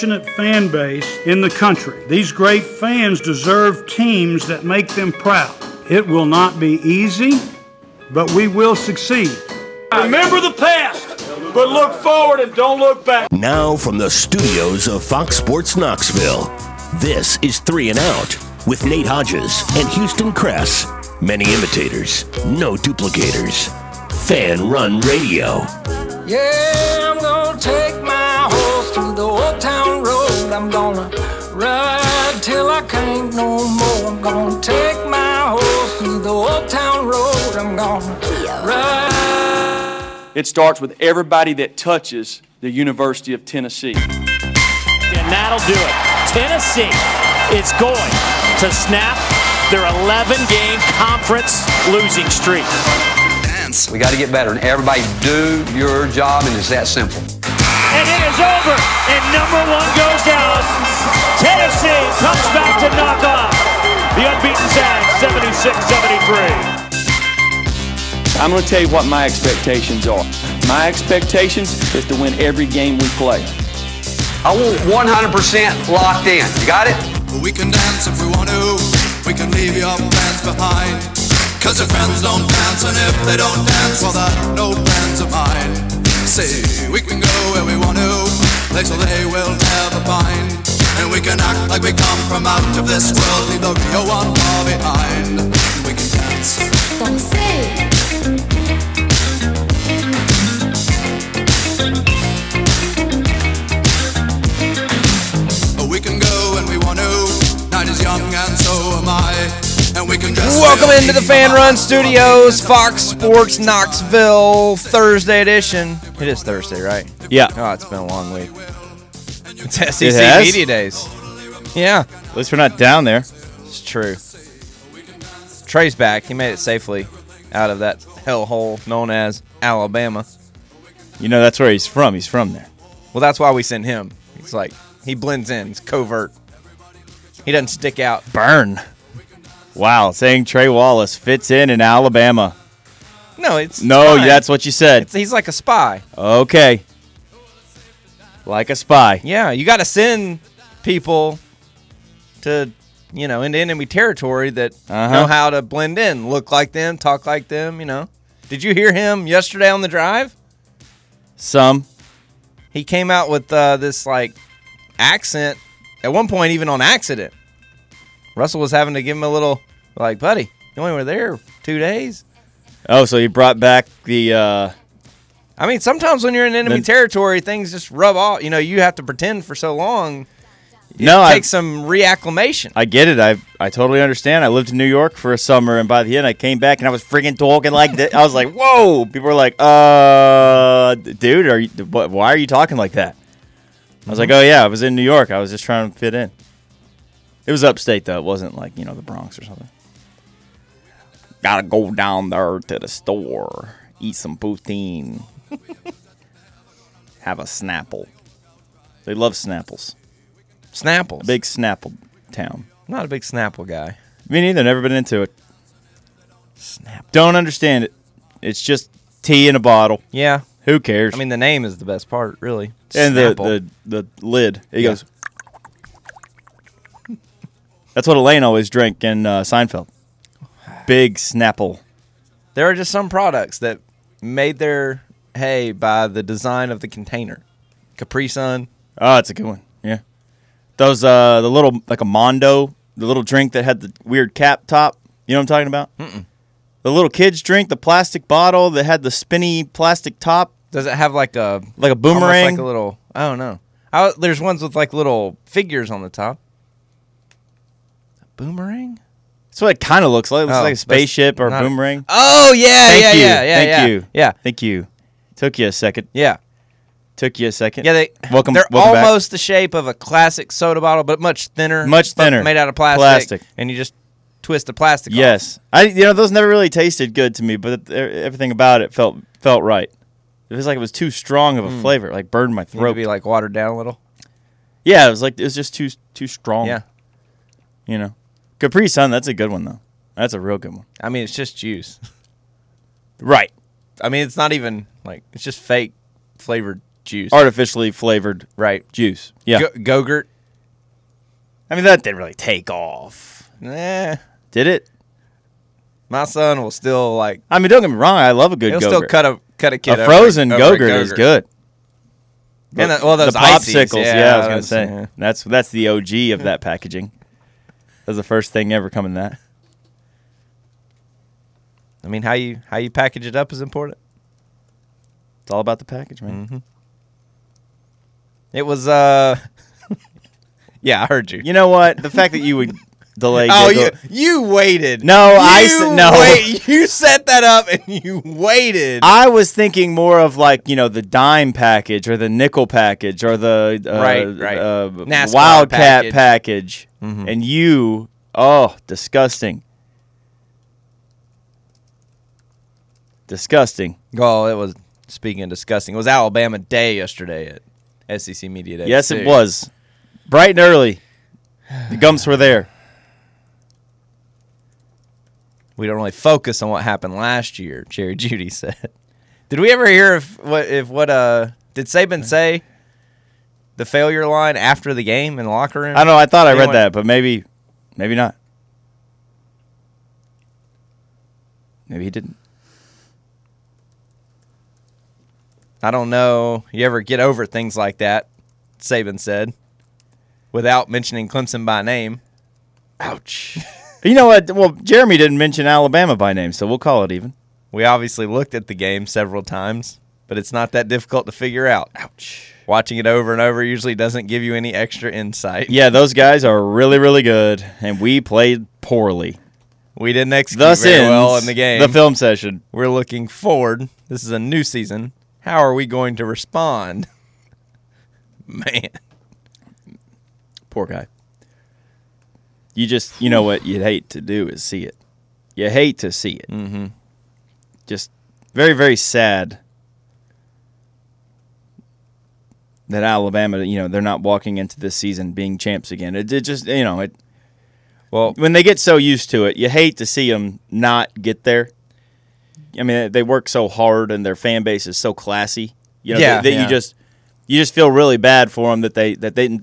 fan base in the country. These great fans deserve teams that make them proud. It will not be easy, but we will succeed. Remember the past, but look forward and don't look back. Now from the studios of Fox Sports Knoxville, this is 3 and Out with Nate Hodges and Houston Kress. Many imitators, no duplicators. Fan Run Radio. Yeah, I'm gonna take my horse through the old town road. I'm gonna ride till I can't no more. I'm gonna take my horse through the old town road. I'm gonna ride. It starts with everybody that touches the University of Tennessee. And that'll do it. Tennessee is going to snap their 11-game conference losing streak. We got to get better, and everybody do your job, and it's that simple. And it is over, and number one goes down. Tennessee comes back to knock off the unbeaten Zags, 76-73. I'm going to tell you what my expectations are. My expectations is to win every game we play. I want 100% locked in. You got it? We can dance if we want to. We can leave your plans behind. Cause your friends don't dance, and if they don't dance, well, they're no friends of mine. Say, we can go where we want to, places they will never find. And we can act like we come from out of this world, leave the real one far behind. And we can dance. We can go when we want to, night is young and so am I. Welcome into the Fan Run Studios, Fox Sports Knoxville, Thursday edition. It is Thursday, right? Yeah. Oh, it's been a long week. It's SEC Media Days. Yeah. At least we're not down there. It's true. Trey's back. He made it safely out of that hellhole known as Alabama. You know, that's where he's from. He's from there. Well, that's why we send him. He's like, he blends in. He's covert. He doesn't stick out. Burn. Wow, saying Trey Wallace fits in Alabama. No, it's no. fine. That's what you said. He's like a spy. Okay, like a spy. Yeah, you got to send people to, into enemy territory that know how to blend in, look like them, talk like them. Did you hear him yesterday on the drive? Some. He came out with this accent. At one point, even on accident. Russell was having to give him a little, buddy, you only were there 2 days. Oh, so he brought back the... I mean, sometimes when you're in enemy territory, things just rub off. You have to pretend for so long. It takes some reacclimation. I get it. I totally understand. I lived in New York for a summer, and by the end, I came back, and I was freaking talking like that. I was like, whoa. People were like, dude, why are you talking like that? I was like, oh, yeah, I was in New York. I was just trying to fit in. It was upstate, though. It wasn't the Bronx or something. Gotta go down there to the store, eat some poutine, have a Snapple. They love Snapples. Snapples? A big Snapple town. I'm not a big Snapple guy. Me neither. Never been into it. Snapple. Don't understand it. It's just tea in a bottle. Yeah. Who cares? I mean, the name is the best part, really. And Snapple. the lid. It goes... That's what Elaine always drank in Seinfeld. Big Snapple. There are just some products that made their hay by the design of the container. Capri Sun. Oh, it's a good one. Yeah. Those, the little, like a Mondo, the little drink that had the weird cap top. You know what I'm talking about? Mm-mm. The little kids drink, the plastic bottle that had the spinny plastic top. Does it have like a boomerang? Like a little, I don't know. There's ones with little figures on the top. Boomerang? That's what it kind of looks like. It looks like a spaceship or a boomerang. Oh, yeah, Thank you. Thank you. Yeah. Thank you. Took you a second. Yeah. Took you a second. Yeah, welcome they're back. almost the shape of a classic soda bottle, but much thinner. Much thinner. Made out of plastic. And you just twist the plastic Yes. off. Those never really tasted good to me, but everything about it felt right. It was like it was too strong of a flavor. It burned my throat. Maybe watered down a little? Yeah, it was just too strong. Yeah. Capri Sun, that's a good one, though. That's a real good one. I mean, it's just juice. Right. I mean, it's not even, it's just fake flavored juice. artificially flavored Right. juice. Yeah. Go-Gurt. I mean, that didn't really take off. Nah. Did it? My son will still like. I mean, don't get me wrong. I love a good He'll Go-Gurt. still cut a kid. A over frozen over a Go-Gurt is good. And those the ices, popsicles. Yeah, I was gonna say yeah. that's the OG of that packaging. That's the first thing ever coming that. I mean, how you package it up is important. It's all about the package, man. Mm-hmm. It was yeah, I heard you. You know what? The fact that you would delay. You waited. No, You set that up and you waited. I was thinking more of like, the dime package or the nickel package or the NASCAR Wildcat package. Mm-hmm. And disgusting. Disgusting. Oh, it was, speaking of disgusting, it was Alabama Day yesterday at SEC Media Day. Yes, it was. Bright and early. The Gumps were there. We don't really focus on what happened last year, Cherry Judy said. Did we ever hear did Saban say the failure line after the game in the locker room? I don't know. I thought I read that, but maybe not. Maybe he didn't. I don't know. You ever get over things like that, Saban said, without mentioning Clemson by name. Ouch. You know what? Well, Jeremy didn't mention Alabama by name, so we'll call it even. We obviously looked at the game several times, but it's not that difficult to figure out. Ouch. Watching it over and over usually doesn't give you any extra insight. Yeah, those guys are really, really good, and we played poorly. We didn't execute very well in the game. The film session. We're looking forward. This is a new season. How are we going to respond? Man. Poor guy. You know what you'd hate to do is see it. You hate to see it. Mm-hmm. Just very, very sad that Alabama, they're not walking into this season being champs again. It just, well, when they get so used to it, you hate to see them not get there. I mean, they work so hard, and their fan base is so classy. You just feel really bad for them that they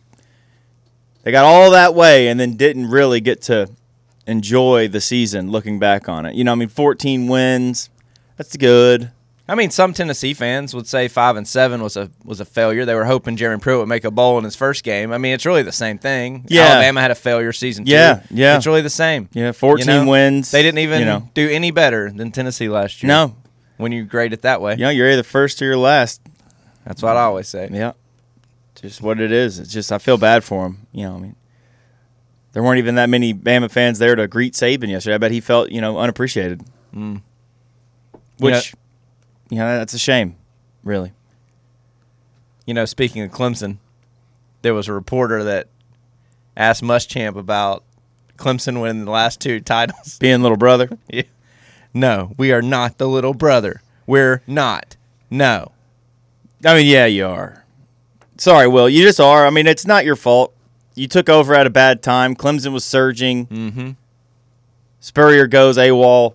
got all that way and then didn't really get to enjoy the season. Looking back on it, 14 wins, that's good. I mean, some Tennessee fans would say 5-7 was a failure. They were hoping Jeremy Pruitt would make a bowl in his first game. I mean, it's really the same thing. Yeah. Alabama had a failure season too. Yeah. It's really the same. Yeah, 14 wins. They didn't even do any better than Tennessee last year. No. When you grade it that way. You're either first or you're last. That's what I always say. Yeah. Just what it is. It's just I feel bad for him. There weren't even that many Bama fans there to greet Saban yesterday. I bet he felt, unappreciated. Mm. Which... that's a shame, really. Speaking of Clemson, there was a reporter that asked Muschamp about Clemson winning the last 2 titles. Being little brother? Yeah. No, we are not the little brother. We're not. No. I mean, yeah, you are. Sorry, Will. You just are. I mean, it's not your fault. You took over at a bad time. Clemson was surging. Mm-hmm. Spurrier goes AWOL.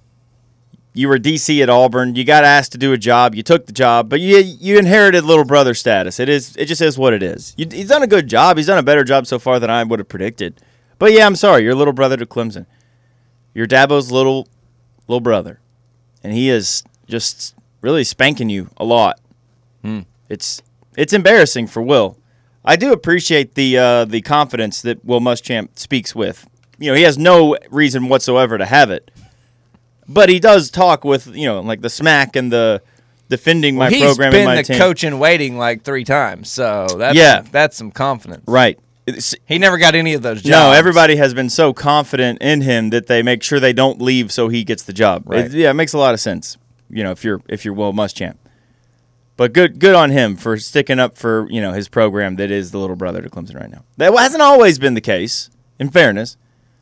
You were DC at Auburn. You got asked to do a job. You took the job, but you inherited little brother status. It just is what it is. He's done a good job. He's done a better job so far than I would have predicted. But yeah, I'm sorry. You're little brother to Clemson. You're Dabo's little brother, and he is just really spanking you a lot. It's embarrassing for Will. I do appreciate the confidence that Will Muschamp speaks with. He has no reason whatsoever to have it. But he does talk with, like the smack and the defending my program and my team. He's been the coach in waiting like 3 times, so that's some confidence. Right. He never got any of those jobs. No, everybody has been so confident in him that they make sure they don't leave so he gets the job. Right. It makes a lot of sense, if you're Will Muschamp. But good on him for sticking up for, his program that is the little brother to Clemson right now. That hasn't always been the case, in fairness.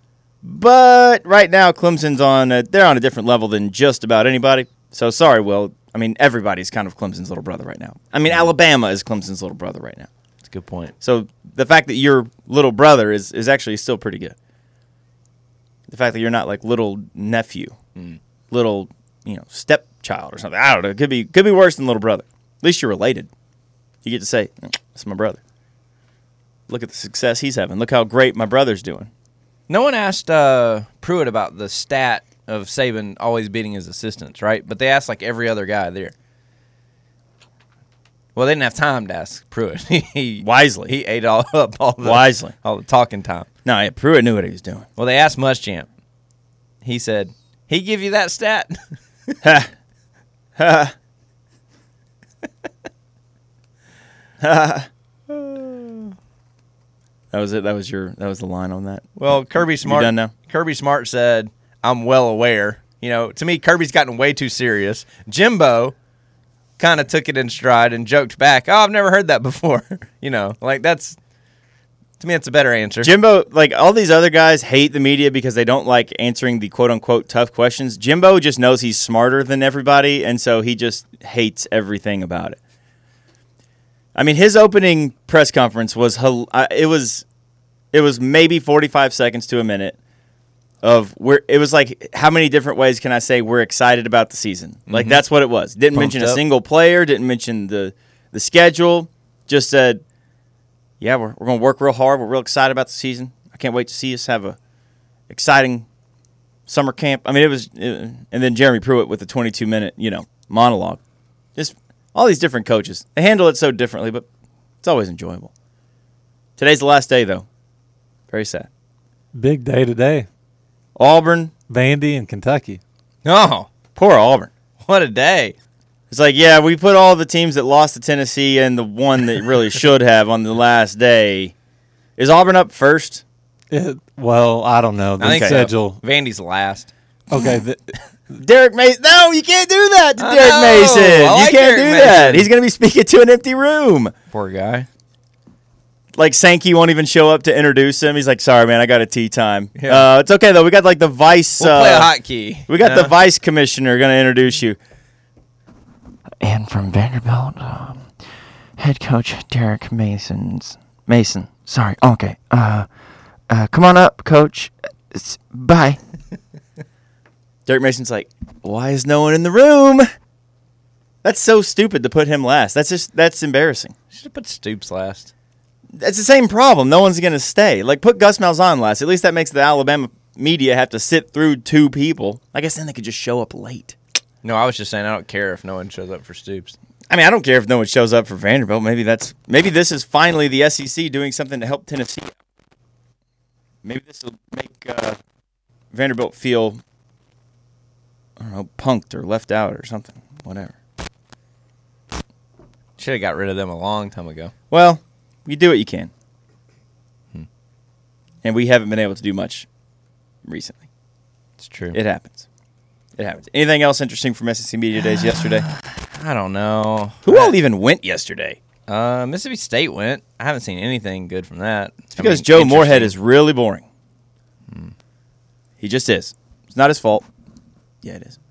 But right now, Clemson's they're on a different level than just about anybody. So sorry, Will. I mean, everybody's kind of Clemson's little brother right now. I mean, Alabama is Clemson's little brother right now. That's a good point. So the fact that your little brother is actually still pretty good. The fact that you're not like little nephew, little stepchild or something. I don't know. It could be worse than little brother. At least you're related. You get to say, "That's my brother. Look at the success he's having. Look how great my brother's doing." No one asked Pruitt about the stat of Saban always beating his assistants, right? But they asked like every other guy there. Well, they didn't have time to ask Pruitt. Wisely. He ate all Wisely. all the talking time. No, yeah, Pruitt knew what he was doing. Well, they asked Muschamp. He said, "He give you that stat?" Ha. Ha. Ha. That was it. That was the line on that. Well, Kirby Smart. You done now? Kirby Smart said, "I'm well aware." You know, to me, Kirby's gotten way too serious. Jimbo kind of took it in stride and joked back, "Oh, I've never heard that before." You know, like that's to me, it's a better answer. Jimbo, like all these other guys, hate the media because they don't like answering the quote unquote tough questions. Jimbo just knows he's smarter than everybody, and so he just hates everything about it. I mean, his opening press conference was it was maybe 45 seconds to a minute of it was like, how many different ways can I say we're excited about the season? Like that's what it was. Didn't mention a single player, didn't mention the schedule, just said, yeah, we're going to work real hard. We're real excited about the season. I can't wait to see us have a exciting summer camp. I mean, and then Jeremy Pruitt with the 22-minute, monologue. Just all these different coaches. They handle it so differently, but it's always enjoyable. Today's the last day, though. Very sad. Big day today. Auburn. Vandy and Kentucky. Oh, poor Auburn. What a day. It's like, yeah, we put all the teams that lost to Tennessee and the one that really should have on the last day. Is Auburn up first? Well, I don't know. The schedule. So. Vandy's last. Okay. Derek Mason. No, you can't do that to Derek Mason. You can't do that. He's going to be speaking to an empty room. Poor guy. Like Sankey won't even show up to introduce him. He's like, "Sorry, man, I got a tea time." Yeah. It's okay though. We got like the vice. We'll play a hotkey. We got the vice commissioner going to introduce you. And from Vanderbilt, head coach Derek Mason. Sorry. Okay. Come on up, coach. Bye. Derek Mason's like, "Why is no one in the room?" That's so stupid to put him last. That's embarrassing. Should have put Stoops last. It's the same problem. No one's going to stay. Like, put Gus Malzahn last. At least that makes the Alabama media have to sit through two people. I guess then they could just show up late. No, I was just saying I don't care if no one shows up for Stoops. I mean, I don't care if no one shows up for Vanderbilt. Maybe this is finally the SEC doing something to help Tennessee. Maybe this will make Vanderbilt feel, I don't know, punked or left out or something. Whatever. Should have got rid of them a long time ago. Well, you do what you can. And we haven't been able to do much recently. It's true. It happens. Anything else interesting from SEC Media Days yesterday? I don't know. Who all even went yesterday? Mississippi State went. I haven't seen anything good from that. It's because Joe Moorhead is really boring. He just is. It's not his fault. Yeah, it is.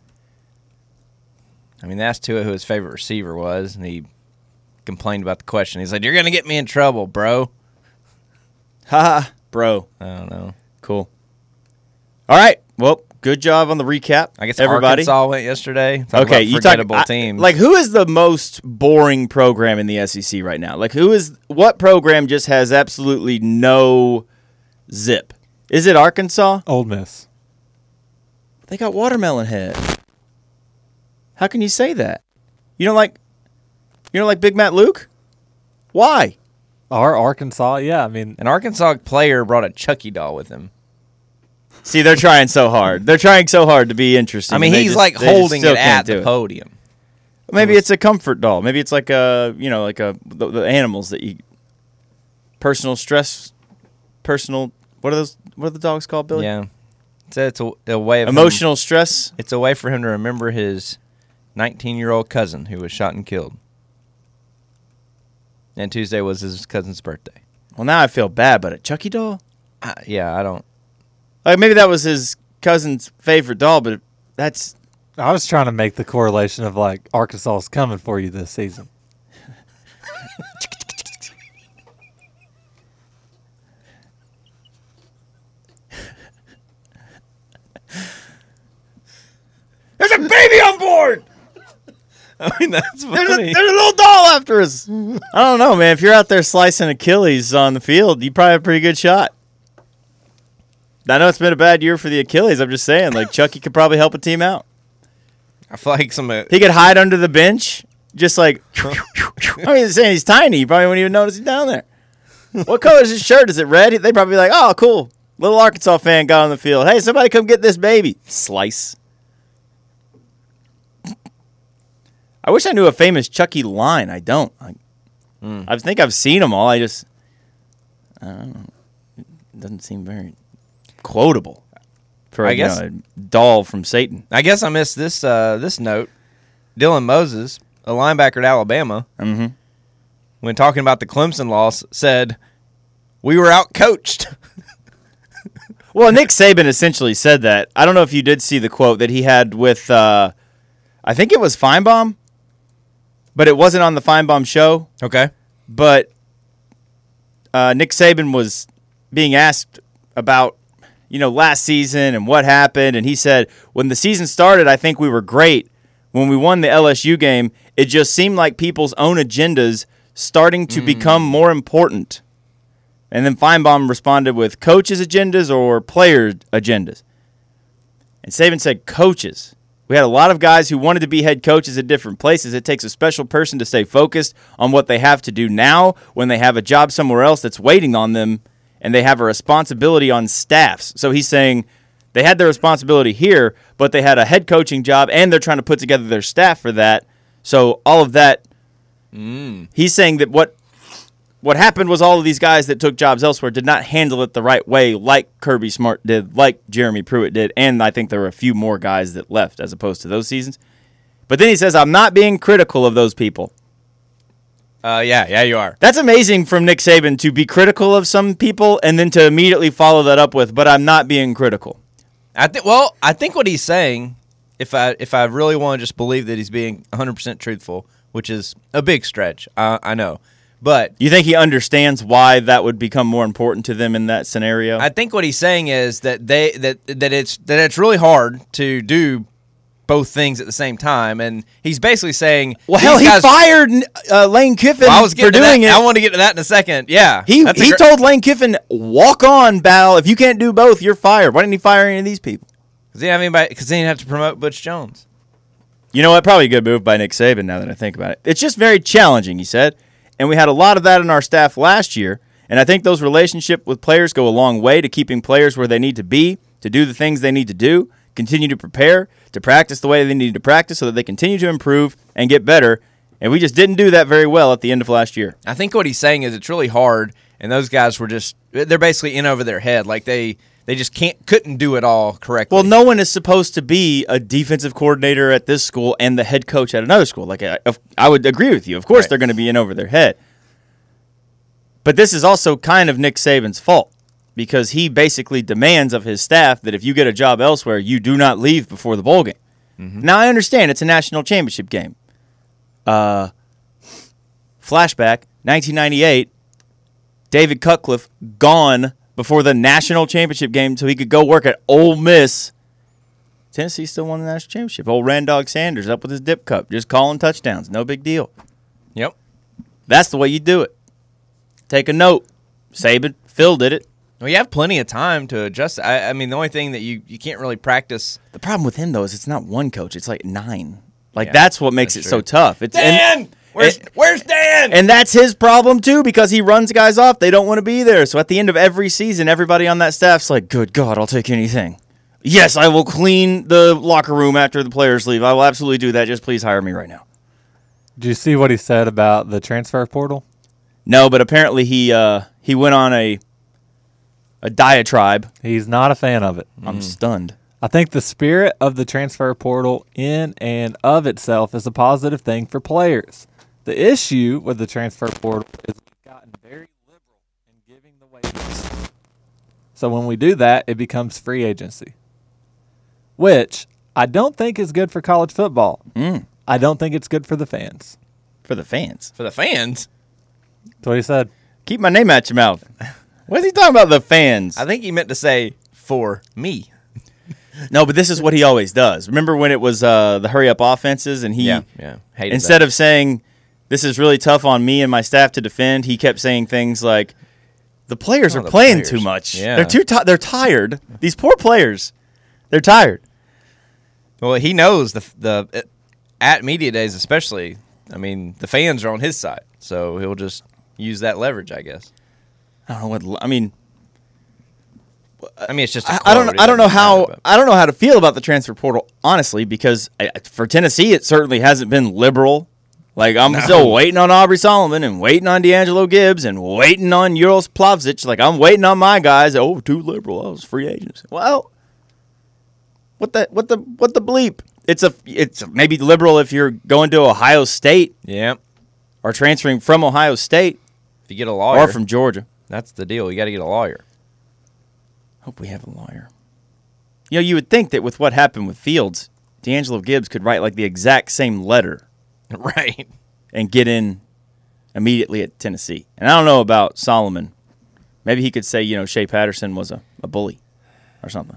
I mean, they asked Tua who his favorite receiver was, and he complained about the question. He's like, "You're going to get me in trouble, bro." Ha, bro. I don't know. Cool. All right. Well, good job on the recap. I guess everybody. Arkansas went yesterday. Okay, you forgettable teams. Like, who is the most boring program in the SEC right now? Like, what program just has absolutely no zip? Is it Arkansas? Ole Miss. They got Watermelon Head. How can you say that? You don't like Big Matt Luke? Why? Arkansas, yeah. I mean, an Arkansas player brought a Chucky doll with him. See, they're trying so hard. They're trying so hard to be interesting. I mean, he's like holding it at the podium. Maybe it's a comfort doll. Maybe it's like the animals that you personal stress, personal. What are those? What are the dogs called, Billy? Yeah, it's a way of emotional stress. It's a way for him to remember his 19-year-old cousin who was shot and killed. And Tuesday was his cousin's birthday. Well, now I feel bad, but a Chucky doll? Yeah, I don't. Like, maybe that was his cousin's favorite doll, but that's... I was trying to make the correlation of, like, Arkansas is coming for you this season. There's a baby on board! I mean, that's funny. There's a little doll after us. I don't know, man. If you're out there slicing Achilles on the field, you probably have a pretty good shot. I know it's been a bad year for the Achilles. I'm just saying, like, Chucky could probably help a team out. I feel like he could hide under the bench, just like. I mean, saying he's tiny. You probably wouldn't even notice he's down there. What color is his shirt? Is it red? They'd probably be like, oh, cool. Little Arkansas fan got on the field. Hey, somebody come get this baby. Slice. I wish I knew a famous Chucky line. I don't. I think I've seen them all. I don't know. It doesn't seem very quotable for a doll from Satan. I guess I missed this note. Dylan Moses, a linebacker at Alabama, when talking about the Clemson loss, said, "We were out-coached." Well, Nick Saban essentially said that. I don't know if you did see the quote that he had with, I think it was Feinbaum, but it wasn't on the Feinbaum show. Okay. But Nick Saban was being asked about, last season and what happened, and he said, when the season started, I think we were great. When we won the LSU game, it just seemed like people's own agendas starting to become more important. And then Feinbaum responded with coaches' agendas or player agendas. And Saban said coaches. We had a lot of guys who wanted to be head coaches at different places. It takes a special person to stay focused on what they have to do now when they have a job somewhere else that's waiting on them and they have a responsibility on staffs. So he's saying they had their responsibility here, but they had a head coaching job and they're trying to put together their staff for that. So all of that, he's saying that what happened was all of these guys that took jobs elsewhere did not handle it the right way like Kirby Smart did, like Jeremy Pruitt did, and I think there were a few more guys that left as opposed to those seasons. But then he says, I'm not being critical of those people. Yeah, you are. That's amazing from Nick Saban to be critical of some people and then to immediately follow that up with, but I'm not being critical. I think what he's saying, if I really want to just believe that he's being 100% truthful, which is a big stretch, I know. But you think he understands why that would become more important to them in that scenario? I think what he's saying is that it's really hard to do both things at the same time, and he's basically saying, "Well, hell, he fired Lane Kiffin for doing it." I want to get to that in a second. Yeah, he told Lane Kiffin, "Walk on, Bal. If you can't do both, you're fired." Why didn't he fire any of these people? Because he didn't have to promote Butch Jones. You know what? Probably a good move by Nick Saban. Now that I think about it, it's just very challenging. He said. And we had a lot of that in our staff last year, and I think those relationships with players go a long way to keeping players where they need to be, to do the things they need to do, continue to prepare, to practice the way they need to practice so that they continue to improve and get better, and we just didn't do that very well at the end of last year. I think what he's saying is it's really hard, and those guys they're basically in over their head, like they just couldn't do it all correctly. Well, no one is supposed to be a defensive coordinator at this school and the head coach at another school. Like I would agree with you. Of course, they're going to be in over their head. But this is also kind of Nick Saban's fault because he basically demands of his staff that if you get a job elsewhere, you do not leave before the bowl game. Mm-hmm. Now, I understand it's a national championship game. Flashback, 1998, David Cutcliffe gone before the national championship game so he could go work at Ole Miss. Tennessee still won the national championship. Old Randog Sanders up with his dip cup, just calling touchdowns. No big deal. Yep. That's the way you do it. Take a note. Saban, Phil did it. Well, you have plenty of time to adjust. I mean, the only thing that you can't really practice. The problem with him, though, is it's not one coach. It's like 9. That's what makes it so tough. Dan! Where's Dan? And that's his problem, too, because he runs guys off. They don't want to be there. So at the end of every season, everybody on that staff's like, good God, I'll take anything. Yes, I will clean the locker room after the players leave. I will absolutely do that. Just please hire me right now. Did you see what he said about the transfer portal? No, but apparently he went on a diatribe. He's not a fan of it. I'm stunned. I think the spirit of the transfer portal in and of itself is a positive thing for players. The issue with the transfer portal is we've gotten very liberal in giving the waivers. So when we do that, it becomes free agency, which I don't think is good for college football. I don't think it's good for the fans. For the fans? For the fans? That's what he said. Keep my name out your mouth. What is he talking about, the fans? I think he meant to say, for me. No, but this is what he always does. Remember when it was the hurry-up offenses, and he hated instead that. of saying, this is really tough on me and my staff to defend, he kept saying things like, the players are playing too much. Yeah. They're tired. These poor players, they're tired. Well, he knows the at media days especially, I mean, the fans are on his side, so he'll just use that leverage, I guess. I don't know what I mean. It's just. I don't know how to feel about the transfer portal, honestly, because for Tennessee it certainly hasn't been liberal. Like I'm still waiting on Aubrey Solomon and waiting on D'Angelo Gibbs and waiting on Uros Plavsic. Like I'm waiting on my guys. Oh, too liberal. Oh, it's free agents. Well, what the bleep? It's maybe liberal if you're going to Ohio State. Yeah. Or transferring from Ohio State. If you get a lawyer. Or from Georgia. That's the deal. You got to get a lawyer. Hope we have a lawyer. You know, you would think that with what happened with Fields, D'Angelo Gibbs could write like the exact same letter. Right. And get in immediately at Tennessee. And I don't know about Solomon. Maybe he could say, you know, Shea Patterson was a bully or something.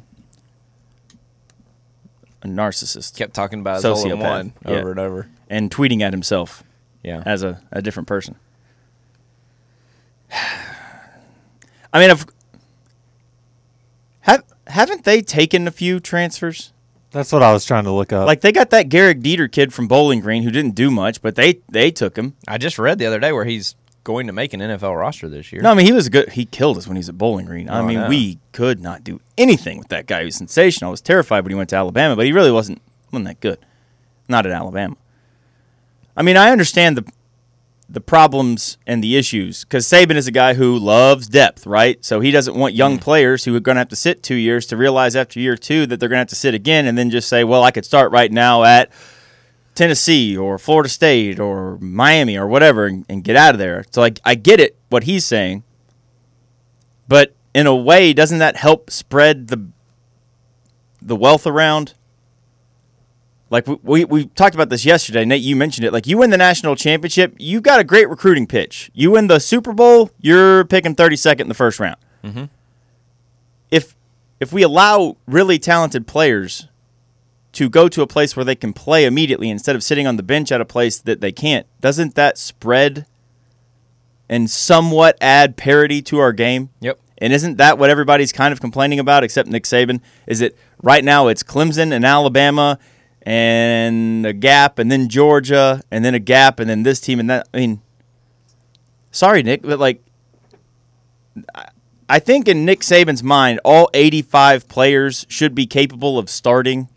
A narcissist. Kept talking about his sociopath over and over. And tweeting at himself as a different person. I mean, haven't they taken a few transfers? That's what I was trying to look up. Like, they got that Garrick Dieter kid from Bowling Green who didn't do much, but they took him. I just read the other day where he's going to make an NFL roster this year. No, I mean, he was good. He killed us when he was at Bowling Green. I mean, we could not do anything with that guy. He was sensational. I was terrified when he went to Alabama, but he really wasn't that good. Not at Alabama. I mean, I understand the problems and the issues, because Saban is a guy who loves depth, right? So he doesn't want young players who are going to have to sit 2 years to realize after year 2 that they're going to have to sit again and then just say, well, I could start right now at Tennessee or Florida State or Miami or whatever and get out of there. So I get it, what he's saying. But in a way, doesn't that help spread the wealth around? Like, we talked about this yesterday. Nate, you mentioned it. Like, you win the national championship, you got a great recruiting pitch. You win the Super Bowl, you're picking 32nd in the first round. Mm-hmm. If we allow really talented players to go to a place where they can play immediately instead of sitting on the bench at a place that they can't, doesn't that spread and somewhat add parity to our game? Yep. And isn't that what everybody's kind of complaining about, except Nick Saban? Is it right now it's Clemson and Alabama and a gap, and then Georgia, and then a gap, and then this team, and that. I mean, sorry, Nick, but like, I think in Nick Saban's mind, all 85 players should be capable of starting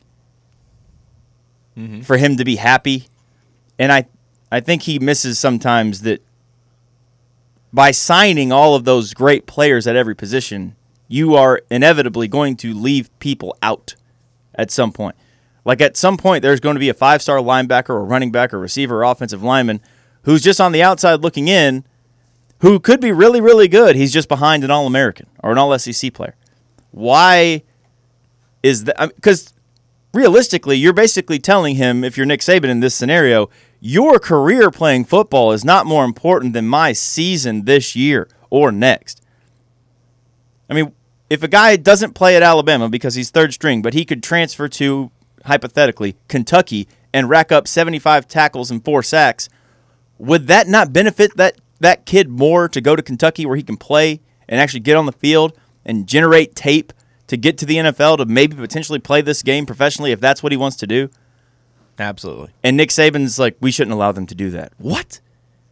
for him to be happy. And I think he misses sometimes that by signing all of those great players at every position, you are inevitably going to leave people out at some point. Like, at some point, there's going to be a 5-star linebacker or running back or receiver or offensive lineman who's just on the outside looking in, who could be really, really good. He's just behind an All-American or an All-SEC player. Why is that? Because realistically, you're basically telling him, if you're Nick Saban in this scenario, your career playing football is not more important than my season this year or next. I mean, if a guy doesn't play at Alabama because he's third string, but he could transfer to, hypothetically, Kentucky and rack up 75 tackles and 4 sacks, would that not benefit that kid more to go to Kentucky where he can play and actually get on the field and generate tape to get to the NFL to maybe potentially play this game professionally if that's what he wants to do? Absolutely. And Nick Saban's like, we shouldn't allow them to do that. What?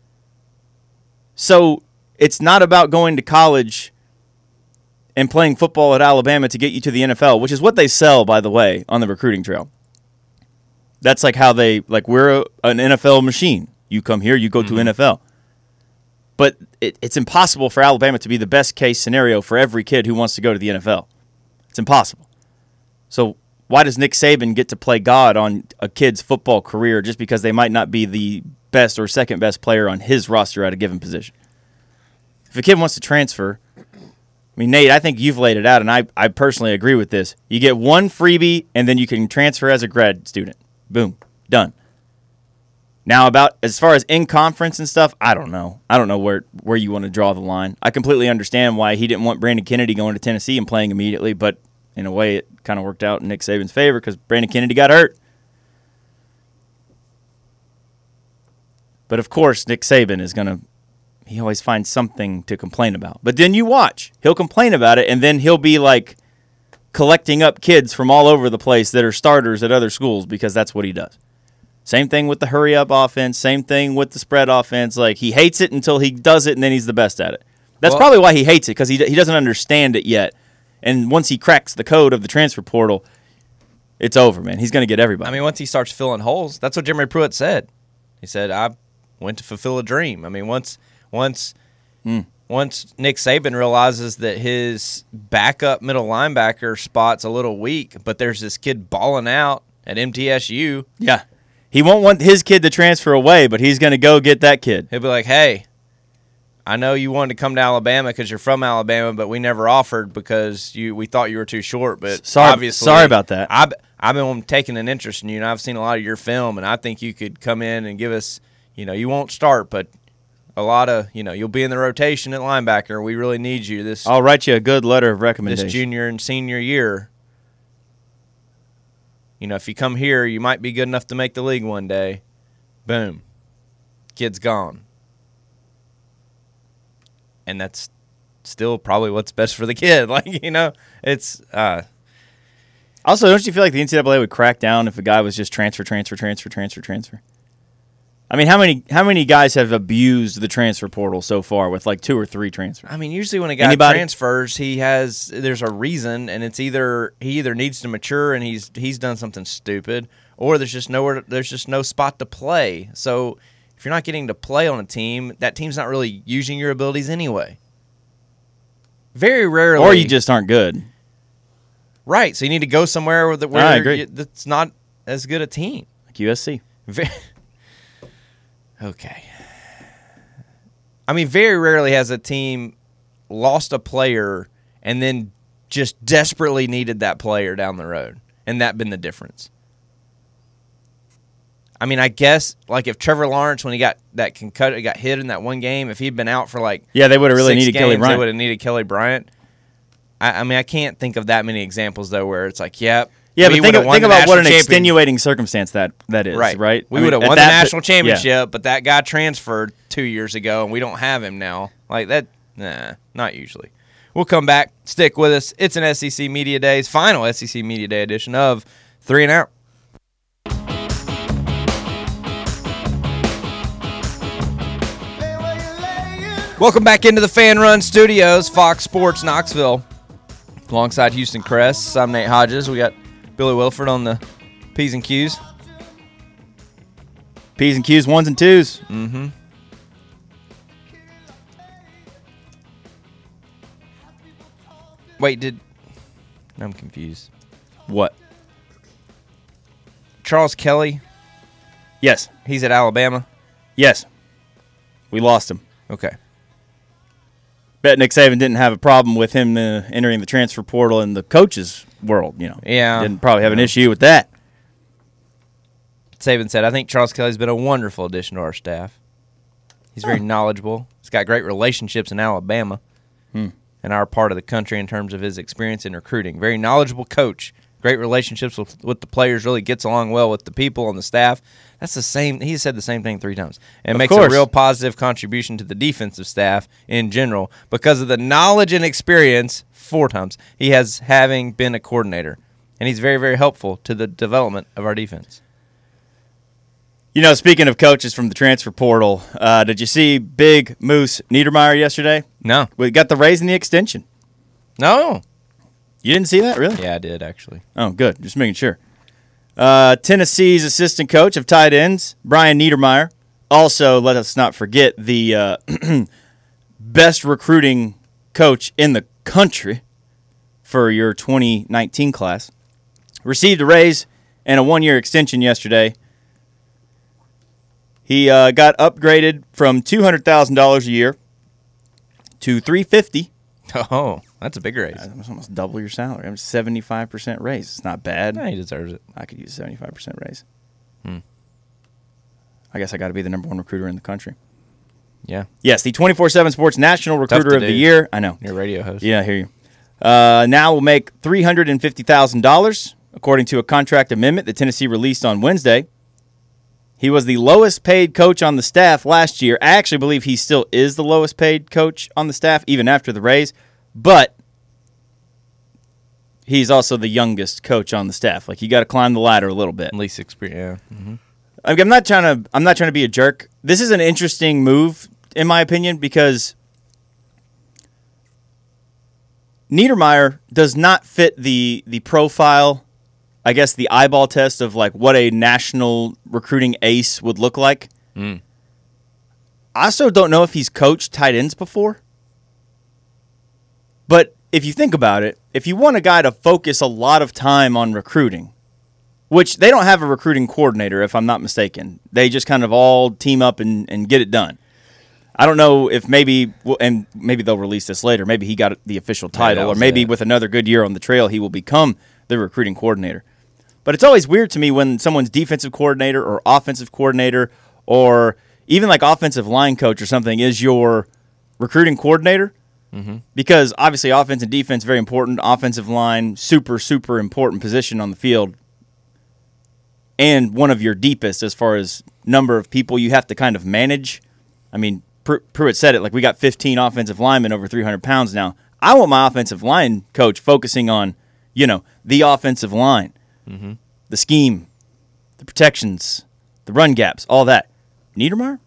So it's not about going to college and playing football at Alabama to get you to the NFL, which is what they sell, by the way, on the recruiting trail. That's like how they, like, we're an NFL machine. You come here, you go to NFL. But it's impossible for Alabama to be the best case scenario for every kid who wants to go to the NFL. It's impossible. So why does Nick Saban get to play God on a kid's football career just because they might not be the best or second best player on his roster at a given position? If a kid wants to transfer, I mean, Nate, I think you've laid it out, and I personally agree with this. You get one freebie, and then you can transfer as a grad student. Boom. Done. Now, about as far as in-conference and stuff, I don't know. I don't know where you want to draw the line. I completely understand why he didn't want Brandon Kennedy going to Tennessee and playing immediately, but in a way, it kind of worked out in Nick Saban's favor because Brandon Kennedy got hurt. But, of course, Nick Saban is going to – he always finds something to complain about. But then you watch. He'll complain about it, and then he'll be, like, collecting up kids from all over the place that are starters at other schools because that's what he does. Same thing with the hurry-up offense. Same thing with the spread offense. Like, he hates it until he does it, and then he's the best at it. That's probably why he hates it, because he doesn't understand it yet. And once he cracks the code of the transfer portal, it's over, man. He's going to get everybody. I mean, once he starts filling holes, that's what Jeremy Pruitt said. He said, I went to fulfill a dream. I mean, once Nick Saban realizes that his backup middle linebacker spot's a little weak, but there's this kid balling out at MTSU. Yeah. He won't want his kid to transfer away, but he's going to go get that kid. He'll be like, hey, I know you wanted to come to Alabama because you're from Alabama, but we never offered because we thought you were too short. But sorry about that. I've been taking an interest in you, and I've seen a lot of your film, and I think you could come in and give us, you won't start, but a lot of, you'll be in the rotation at linebacker. We really need you. I'll write you a good letter of recommendation. This junior and senior year. If you come here, you might be good enough to make the league one day. Boom. Kid's gone. And that's still probably what's best for the kid. It's Also, don't you feel like the NCAA would crack down if a guy was just transfer? I mean, how many guys have abused the transfer portal so far with like 2 or 3 transfers? I mean, usually when a guy transfers, there's a reason, and it's he either needs to mature and he's done something stupid, or there's just no spot to play. So if you're not getting to play on a team, that team's not really using your abilities anyway. Very rarely, or you just aren't good. Right. So you need to go somewhere where that's not as good a team, like USC. Okay. I mean, very rarely has a team lost a player and then just desperately needed that player down the road, and that been the difference. I mean, I guess like if Trevor Lawrence, when he got that concussed, got hit in that one game, if he'd been out for they would have really needed Kelly Bryant. They would have needed Kelly Bryant. I mean, I can't think of that many examples though where it's like, yeah, but think about what an extenuating circumstance that is, right? We would have won the national championship, but that guy transferred 2 years ago, and we don't have him now. Like that, nah, not usually. We'll come back. Stick with us. It's an SEC Media Days, final SEC Media Day edition of 3 and Out. Welcome back into the Fan Run Studios, Fox Sports Knoxville. Alongside Houston Cress, I'm Nate Hodges. We got Billy Wilford on the P's and Q's. P's and Q's, 1s and 2s. Mm-hmm. Wait, I'm confused. What? Charles Kelly? Yes. He's at Alabama? Yes. We lost him. Okay. Bet Nick Saban didn't have a problem with him entering the transfer portal in the coach's world, Yeah. Didn't probably have an issue with that. Saban said, I think Charles Kelly's been a wonderful addition to our staff. He's very knowledgeable. He's got great relationships in Alabama and our part of the country in terms of his experience in recruiting. Very knowledgeable coach. Great relationships with the players, really gets along well with the people on the staff. That's the same. He said the same thing 3 times. And makes a real positive contribution to the defensive staff in general because of the knowledge and experience 4 times he has having been a coordinator. And he's very, very helpful to the development of our defense. Speaking of coaches from the transfer portal, did you see Big Moose Niedermeyer yesterday? No. We got the raise in the extension. No. You didn't see that, really? Yeah, I did, actually. Oh, good. Just making sure. Tennessee's assistant coach of tight ends, Brian Niedermeyer. Also, let us not forget the best recruiting coach in the country for your 2019 class. Received a raise and a 1-year extension yesterday. He got upgraded from $200,000 a year to $350,000. Oh, that's a big raise. That's almost double your salary. I'm 75% raise. It's not bad. Yeah, he deserves it. I could use a 75% raise. I guess I got to be the #1 recruiter in the country. Yeah. Yes, the 24/7 Sports National Recruiter of the Year. I know. You're a radio host. Yeah, I hear you. Now will make $350,000, according to a contract amendment that Tennessee released on Wednesday. He was the lowest paid coach on the staff last year. I actually believe he still is the lowest paid coach on the staff, even after the raise. But he's also the youngest coach on the staff. Like, you got to climb the ladder a little bit. Least experience. Yeah. Mm-hmm. I'm not trying to be a jerk. This is an interesting move, in my opinion, because Niedermeyer does not fit the profile, I guess, the eyeball test of like what a national recruiting ace would look like. I also don't know if he's coached tight ends before. But if you think about it, if you want a guy to focus a lot of time on recruiting, which they don't have a recruiting coordinator, if I'm not mistaken. They just kind of all team up and get it done. I don't know if maybe they'll release this later. Maybe he got the official title, or maybe with another good year on the trail, he will become the recruiting coordinator. But it's always weird to me when someone's defensive coordinator or offensive coordinator or even like offensive line coach or something is your recruiting coordinator. Because obviously offense and defense, very important. Offensive line, super, super important position on the field. And one of your deepest as far as number of people you have to kind of manage. I mean, Pruitt said it, like we got 15 offensive linemen over 300 pounds now. I want my offensive line coach focusing on, the offensive line, the scheme, the protections, the run gaps, all that. Niedermeyer?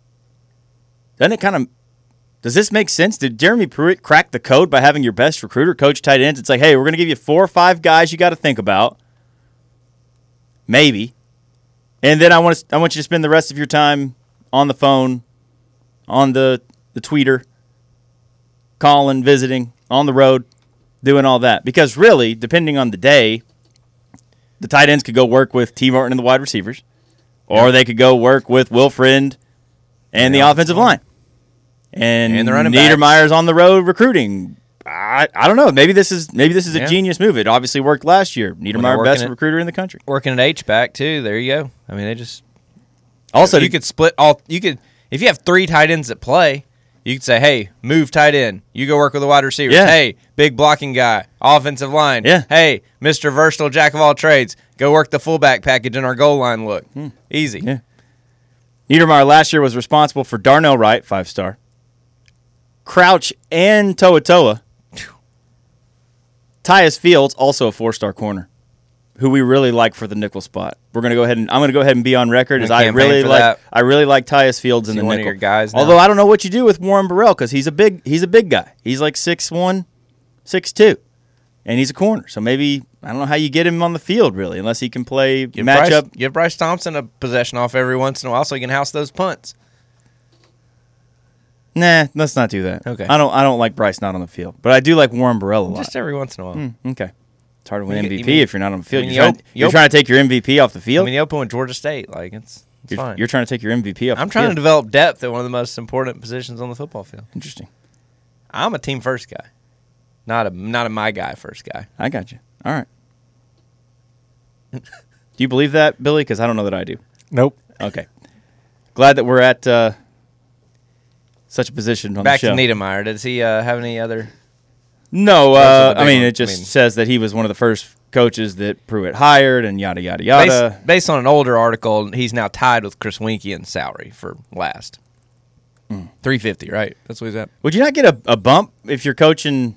Does this make sense? Did Jeremy Pruitt crack the code by having your best recruiter coach tight ends? It's like, hey, we're going to give you 4 or 5 guys you got to think about. Maybe. And then I want you to spend the rest of your time on the phone, on the tweeter, calling, visiting, on the road, doing all that. Because really, depending on the day, the tight ends could go work with T. Martin and the wide receivers, or they could go work with Will Friend and the offensive line. And the running Niedermeyer's on the road recruiting. I don't know. Maybe this is a genius move. It obviously worked last year. Niedermeyer, best recruiter in the country. Working at H-back, too. There you go. I mean, they just... Also, you could split all... If you have 3 tight ends that play, you could say, hey, move tight end. You go work with the wide receivers. Yeah. Hey, big blocking guy. Offensive line. Yeah. Hey, Mr. Versatile Jack of all trades. Go work the fullback package in our goal line look. Easy. Yeah. Niedermeyer last year was responsible for Darnell Wright, 5-star, Crouch and Toa. Tyus Fields, also a 4-star corner, who we really like for the nickel spot. I'm going to go ahead and be on record as I really like Tyus Fields in the nickel. One of your guys now? Although I don't know what you do with Warren Burrell because he's a big guy. He's like 6'1", 6'2", and he's a corner. So maybe I don't know how you get him on the field really, unless he can play matchup. Give Bryce Thompson a possession off every once in a while so he can house those punts. Nah, let's not do that. Okay. I don't like Bryce not on the field, but I do like Warren Burrell a lot. Just every once in a while. Okay. It's hard to win MVP if you're not on the field. I mean, you're trying to take your MVP off the field? I mean, you open with Georgia State. Like, it's fine. You're trying to take your MVP off the field. I'm trying to develop depth at one of the most important positions on the football field. Interesting. I'm a team first guy. Not a my guy first guy. I got you. All right. Do you believe that, Billy? Because I don't know that I do. Nope. Okay. Glad that we're at such a position on Back the show. to Niedermeyer. Does he have any other... No, I mean, it just says that he was one of the first coaches that Pruitt hired and yada, yada, yada. Based on an older article, he's now tied with Chris Weinke in salary for last. $350, right? That's what he's at. Would you not get a bump if you're coaching,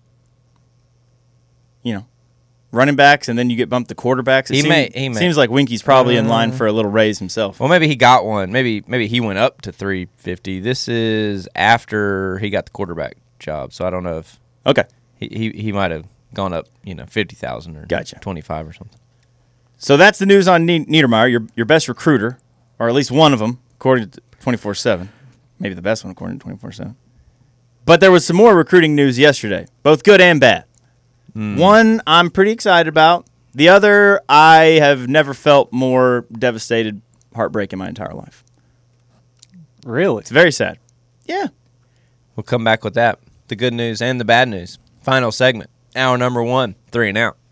running backs and then you get bumped to quarterbacks? He may. Seems like Weinke's probably in line for a little raise himself. Well, maybe he got one. Maybe he went up to $350. This is after he got the quarterback job, so I don't know if... Okay. He might have gone up, $50,000 or gotcha. $25 or something. So that's the news on Niedermeyer, your best recruiter, or at least one of them, according to 24/7. Maybe the best one, according to 24/7. But there was some more recruiting news yesterday, both good and bad. One I'm pretty excited about. The other, I have never felt more devastated, heartbreak in my entire life. Really? It's very sad. Yeah. We'll come back with that. The good news and the bad news. Final segment. Hour number 1, 3 and out.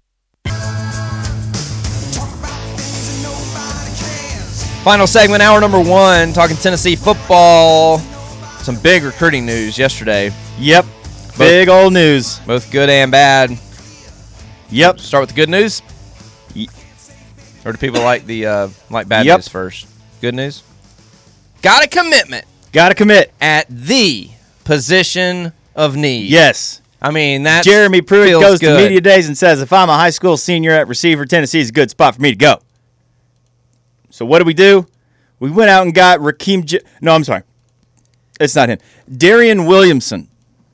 Final segment, hour number 1, talking Tennessee football. Some big recruiting news yesterday. Yep. Big old news. Both good and bad. Yep. Start with the good news? Or do people like the bad news first? Good news? Got a commitment. Got to commit. At the position of need. Yes. I mean, that's Jeremy Pruitt goes good. to media days and says, if I'm a high school senior at receiver, Tennessee is a good spot for me to go. So what do? We went out and got no, I'm sorry. It's not him. Darian Williamson.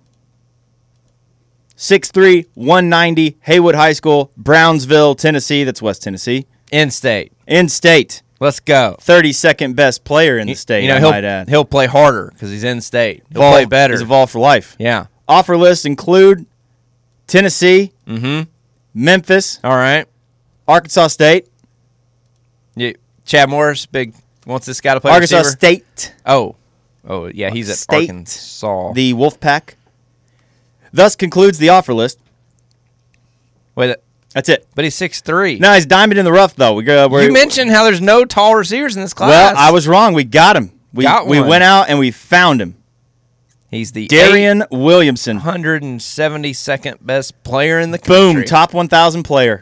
6'3", 190, Haywood High School, Brownsville, Tennessee. That's West Tennessee. In-state. In-state. Let's go. 32nd best player in the state, I might add. He'll play harder because he's in-state. He'll play better. He's a Vol for life. Yeah. Offer lists include Tennessee, Memphis, all right, Arkansas State. Yeah. Chad Morris wants this guy to play Arkansas receiver. State. Oh, yeah, he's at State, Arkansas. The Wolfpack. Thus concludes the offer list. Wait, that's it. But he's 6'3". No, he's diamond in the rough, though. You mentioned how there's no tall receivers in this class. Well, I was wrong. We got him. We went out and we found him. He's the Darian Williamson. 172nd best player in the country. Boom. Top 1,000 player.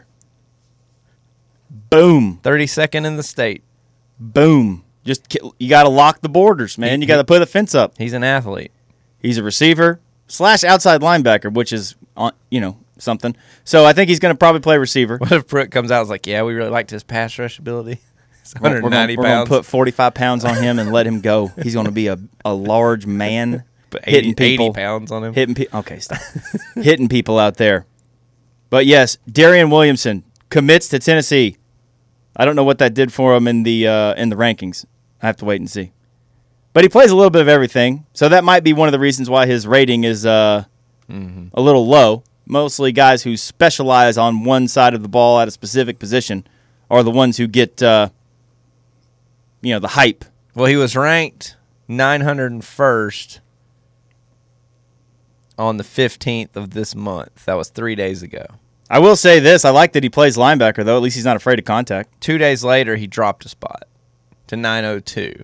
Boom. 32nd in the state. Boom. You got to lock the borders, man. You got to put a fence up. He's an athlete. He's a receiver / outside linebacker, which is, something. So I think he's going to probably play receiver. What if Pruitt comes out and is like, yeah, we really liked his pass rush ability. He's 190 We're going to put 45 pounds on him and let him go. He's going to be a large man. Put hitting people. 80 pounds on him. Okay, stop. Hitting people out there. But yes, Darian Williamson commits to Tennessee. I don't know what that did for him in the rankings. I have to wait and see. But he plays a little bit of everything, so that might be one of the reasons why his rating is a little low. Mostly guys who specialize on one side of the ball at a specific position are the ones who get the hype. Well, he was ranked 901st on the 15th of this month. That was 3 days ago. I will say this. I like that he plays linebacker, though. At least he's not afraid of contact. 2 days later, he dropped a spot to 902.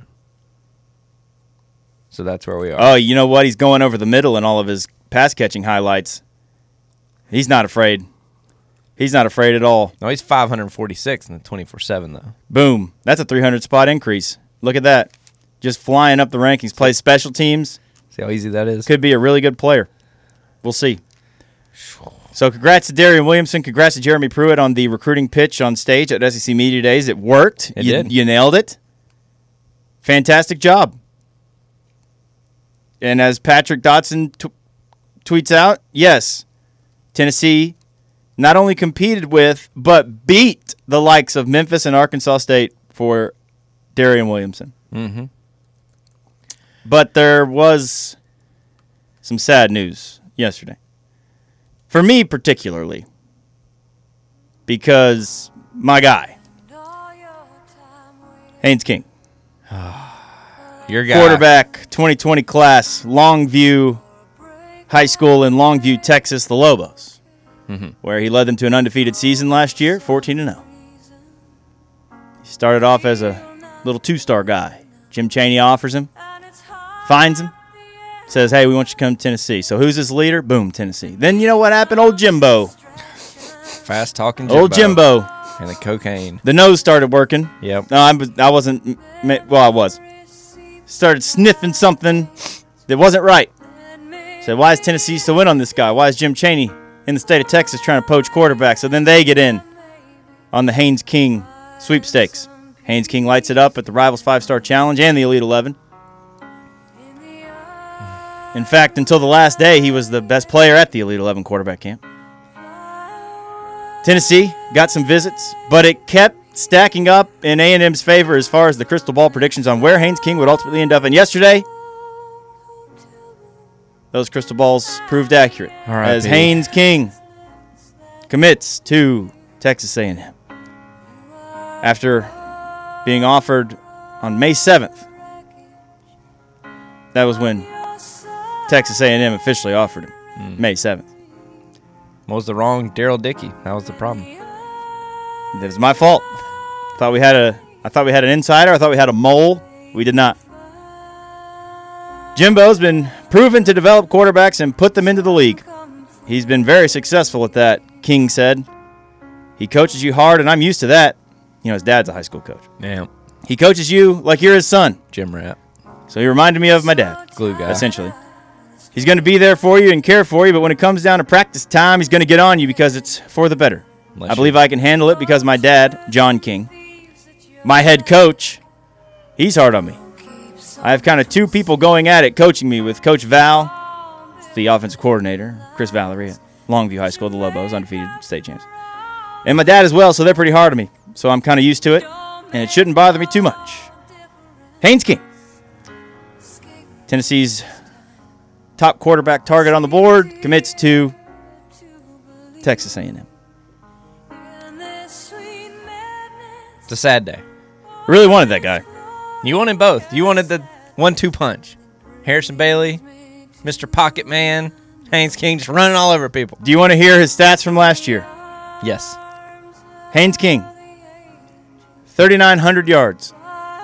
So that's where we are. Oh, you know what? He's going over the middle in all of his pass-catching highlights. He's not afraid. He's not afraid at all. No, he's 546 in the 24/7, though. Boom. That's a 300-spot increase. Look at that. Just flying up the rankings. Plays special teams. See how easy that is? Could be a really good player. We'll see. So congrats to Darian Williamson. Congrats to Jeremy Pruitt on the recruiting pitch on stage at SEC Media Days. It worked. It did. You nailed it. Fantastic job. And as Patrick Dotson tweets out, yes, Tennessee not only competed with, but beat the likes of Memphis and Arkansas State for Darian Williamson. Mm-hmm. But there was some sad news yesterday. For me particularly. Because my guy, Haynes King. Your guy. Quarterback, 2020 class, Longview High School in Longview, Texas, the Lobos, where he led them to an undefeated season last year, 14-0. He started off as a little two-star guy. Jim Chaney offers him, finds him, says, hey, we want you to come to Tennessee. So who's his leader? Boom, Tennessee. Then you know what happened? Old Jimbo. Fast-talking Jimbo. Old Jimbo. And the cocaine. The nose started working. Yep. No, I wasn't. Well, I was. Started sniffing something that wasn't right. Said, why is Tennessee still in on this guy? Why is Jim Chaney in the state of Texas trying to poach quarterbacks? So then they get in on the Haynes King sweepstakes. Haynes King lights it up at the Rivals 5-Star Challenge and the Elite 11. In fact, until the last day, he was the best player at the Elite 11 quarterback camp. Tennessee got some visits, but it kept stacking up in A&M's favor as far as the crystal ball predictions on where Haynes King would ultimately end up. And yesterday, those crystal balls proved accurate. As Haynes King commits to Texas A&M. After being offered on May 7th, that was when Texas A&M officially offered him, May 7th. What was the wrong Daryl Dickey? That was the problem. That was my fault. I thought we had an insider. I thought we had a mole. We did not. Jimbo's been proven to develop quarterbacks and put them into the league. He's been very successful at that, King said. He coaches you hard, and I'm used to that. You know, his dad's a high school coach. Yeah. He coaches you like you're his son. Gym rat. So he reminded me of my dad. Glue guy. Essentially. He's going to be there for you and care for you, but when it comes down to practice time, he's going to get on you because it's for the better. I believe I can handle it because my dad, John King, my head coach, he's hard on me. I have kind of two people going at it coaching me with Coach Val, the offensive coordinator, Chris Valerie at Longview High School, the Lobos, undefeated state champs. And my dad as well, so they're pretty hard on me. So I'm kind of used to it, and it shouldn't bother me too much. Haynes King, Tennessee's top quarterback target on the board, commits to Texas A&M. It's a sad day. I really wanted that guy. You wanted both. You wanted the 1-2 punch. Harrison Bailey, Mr. Pocket Man, Haynes King just running all over people. Do you want to hear his stats from last year? Yes. Haynes King, 3,900 yards,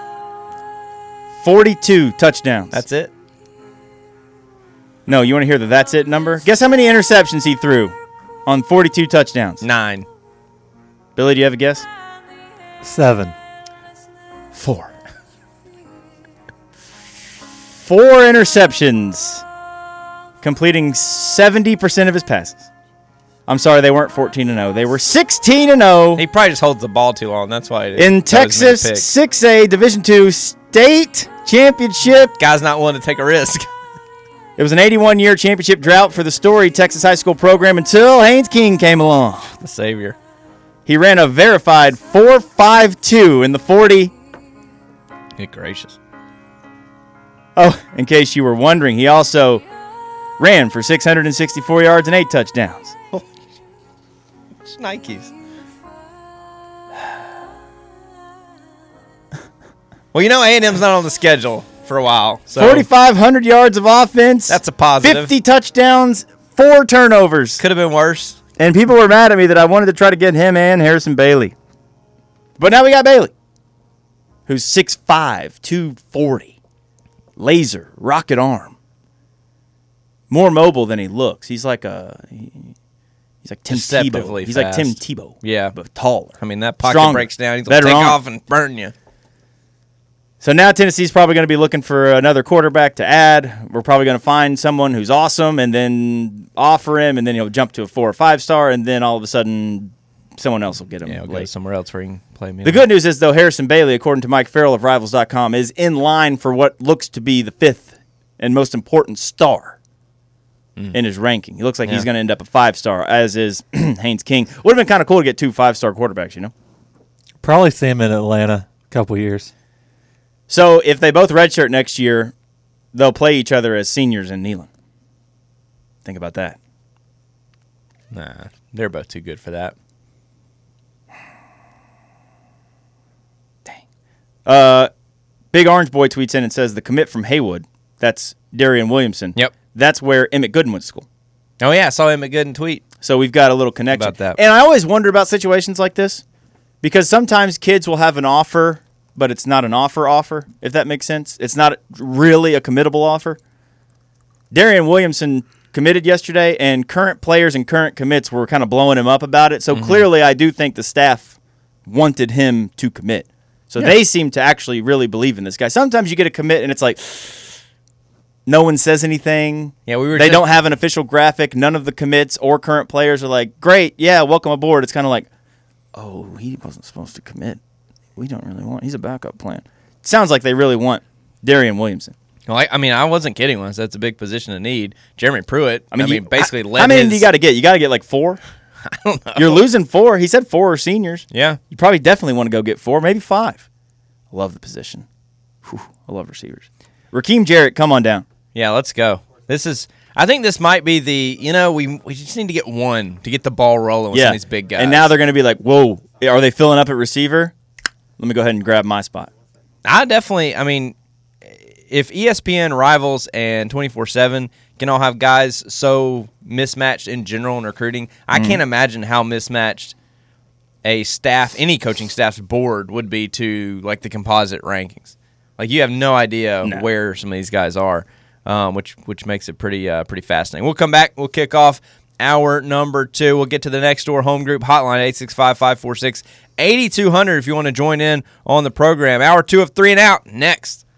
42 touchdowns. That's it? No, you want to hear the that's it number? Guess how many interceptions he threw on 42 touchdowns? 9. Billy, do you have a guess? 7. 4. 4 interceptions, completing 70% of his passes. I'm sorry, they weren't 14-0. They were 16-0. He probably just holds the ball too long. That's why it is. In Texas 6A Division II State Championship. Guy's not willing to take a risk. It was an 81-year championship drought for the storied Texas high school program until Haynes King came along. The savior. He ran a verified 4.52 in the 40. Good gracious. Oh, in case you were wondering, he also ran for 664 yards and 8 touchdowns. Nikes. Well, you know A&M's not on the schedule for a while. So 4,500 yards of offense. That's a positive. 50 touchdowns, 4 turnovers. Could have been worse. And people were mad at me that I wanted to try to get him and Harrison Bailey. But now we got Bailey, who's 6'5", 240. Laser, rocket arm. More mobile than he looks. He's like Tim Tebow. He's like Tim Tebow. Yeah. But taller. I mean, that pocket stronger, breaks down. He's going to take off and burn you. So now Tennessee's probably going to be looking for another quarterback to add. We're probably going to find someone who's awesome and then offer him, and then he'll jump to a 4 or 5 star, and then all of a sudden someone else will get him. Yeah, he'll go somewhere else where he can play me. The good news is, though, Harrison Bailey, according to Mike Farrell of Rivals.com, is in line for what looks to be the 5th and most important star in his ranking. He looks like he's going to end up a 5-star, as is Haynes King. Would have been kind of cool to get 2 5-star quarterbacks, you know? Probably see him in Atlanta a couple years. So if they both redshirt next year, they'll play each other as seniors in Neyland. Think about that. Nah, they're both too good for that. Dang. Big Orange Boy tweets in and says the commit from Haywood, that's Darian Williamson. Yep. That's where Emmett Gooden went to school. Oh, yeah, I saw Emmett Gooden tweet. So we've got a little connection. About that. And I always wonder about situations like this because sometimes kids will have an offer, but it's not an offer, if that makes sense. It's not really a committable offer. Darian Williamson committed yesterday, and current players and current commits were kind of blowing him up about it. So clearly I do think the staff wanted him to commit. So they seem to actually really believe in this guy. Sometimes you get a commit, and it's like no one says anything. Yeah, They don't have an official graphic. None of the commits or current players are like, great, yeah, welcome aboard. It's kind of like, oh, he wasn't supposed to commit. We don't really want. He's a backup plan. Sounds like they really want Darian Williamson. Well, I wasn't kidding once. That's a big position to need. Jeremy Pruitt, basically led how many do you got to get? You got to get like 4? I don't know. You're losing 4. He said 4 are seniors. Yeah. You probably definitely want to go get 4, maybe 5. I love the position. Whew, I love receivers. Rakeem Jarrett, come on down. Yeah, let's go. I think this might be we just need to get one to get the ball rolling with some of these big guys. And now they're going to be like, whoa, are they filling up at receiver? Let me go ahead and grab my spot. If ESPN, Rivals, and 24/7 can all have guys so mismatched in general in recruiting, I can't imagine how mismatched any coaching staff's board would be to like the composite rankings. Like you have no idea where some of these guys are. which makes it pretty fascinating. We'll come back. We'll kick off hour number 2. We'll get to the Next Door Home Group hotline, 865-546-8200 if you want to join in on the program. Hour 2 of 3 and Out next.